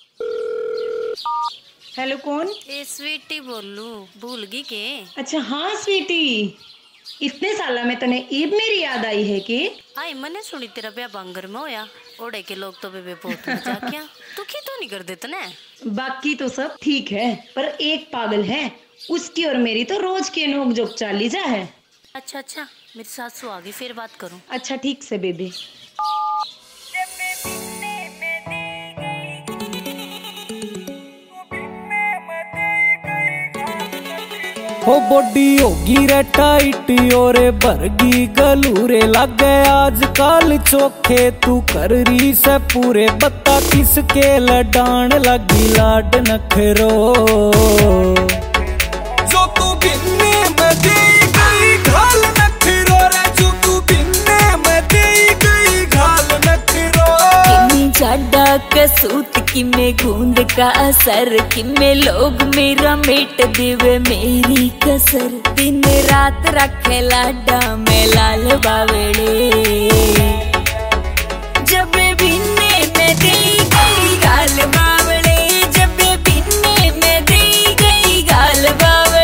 Hello, कौन? ए स्वीटी बोलू, भूल गई के? अच्छा हाँ स्वीटी, इतने साल में तने ईद मेरी याद आई है कि? आई मैंने सुनी तेरा ब्याह बांगर में होया। ओड़े के लोग तो बेबे बहुत मजाक किया। तू की तो नहीं कर देता ना? बाकी तो सब ठीक है, पर एक पागल है, उसकी और मेरी तो रोज की नोक जोक चाली जा है। अच्छा अच्छा, मेरी सासू आ गई, फिर बात करूं। अच्छा ठीक से बेबी। हो बॉडी होगी रे टाइट और भरगी गलूरे लगे आजकल चोखे तू कर रही से पूरे बता किसके लडान लगी लाड नखरो जो तू बिन्ने में दे गई घाल नखरो रे जो तू बिन्ने में दे गई घाल नखरो किन्नी जाडा कसूत किमे गूंद का असर किमे लोग मेरा मेट देवे मेरी कसर दिन रात रखे लाडा में लाल बावड़े जब बिन्ने में दे गई गाल बावड़े जब बिन्ने में दे गई गाल बावड़े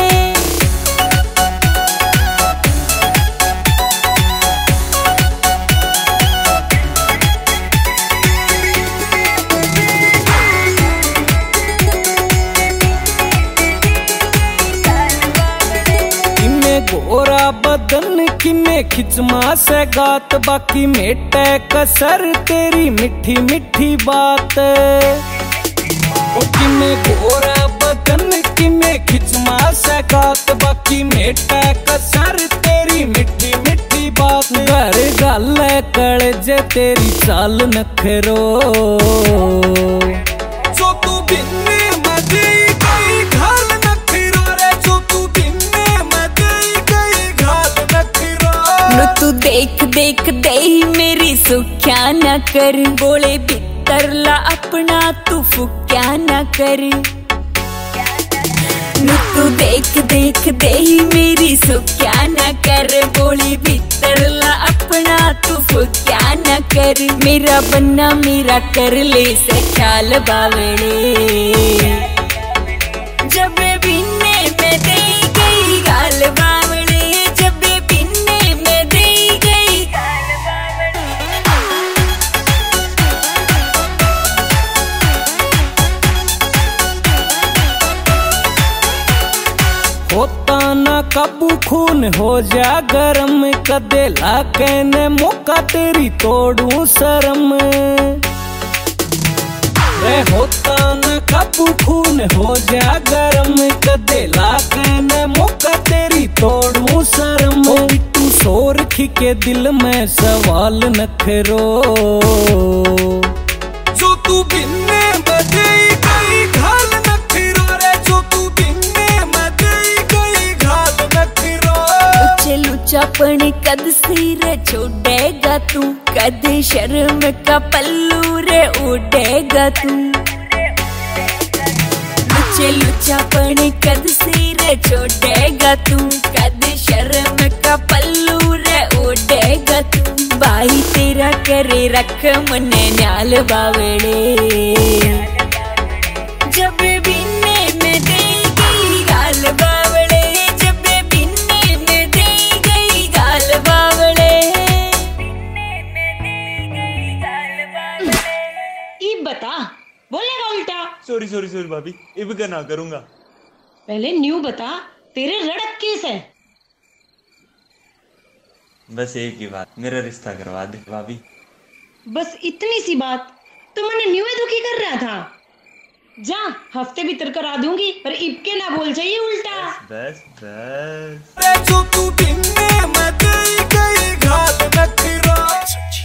गोरा बदन की में खिचमा से गात बाकी मेटे कसर तेरी मिठी मिठी बात कि में गोरा बदन की में खिचमा से गात बाकी मेटे कसर तेरी मिठी मिठी बात घर गल कड़ जे तेरी चाल नखरो जो तू बिन्ने मदी गई घाल नखरो रे जो तू तू देख देख दे मेरी सुख्या न कर बोले बितरला अपना तू फुक्या न कर तू देख देख दे मेरी सुख्या न कर बोले बितरला अपना तू फुक्या न कर मेरा बन्ना मेरा कर ले से ख्याल बावड़े जब बिन्ने में दे गई गाल बावड़े होता ना काबू खून हो जा गरम कदे लाके ने मौका तेरी तोड़ू शर्म रे होता ना काबू खून हो जा गरम कदे लाके ने मौका तेरी तोड़ू शर्म तू शोर के दिल में सवाल नखरो जो तू बिन्ने बजे गई घाल नखरो रे जो तू लुचापन कद सिर छोड़ेगा तू कद शर्म का पल्लू रे उड़ेगा तू लुचापन कद सिर छोड़ेगा तू कद शर्म का पल्लू रे उड़ेगा तू भाई तेरा करे रख मने न्याल बावड़े जब बिन्ने में दे गई गाल बावड़े बता, बोलेगा उल्टा? सॉरी सॉरी सॉरी भाभी, इब का ना करूंगा। पहले न्यू बता, तेरे रड़क केस है। बस एक ही बात, मेरा रिश्ता करवा दे भाभी। बस इतनी सी बात तो मैंने न्यू दुखी कर रहा था। जा, हफ्ते भीतर करा दूंगी, पर इब के ना बोल चाहिए उल्टा। बस बस जो तू बिन्ने में दे गई घाल नखरो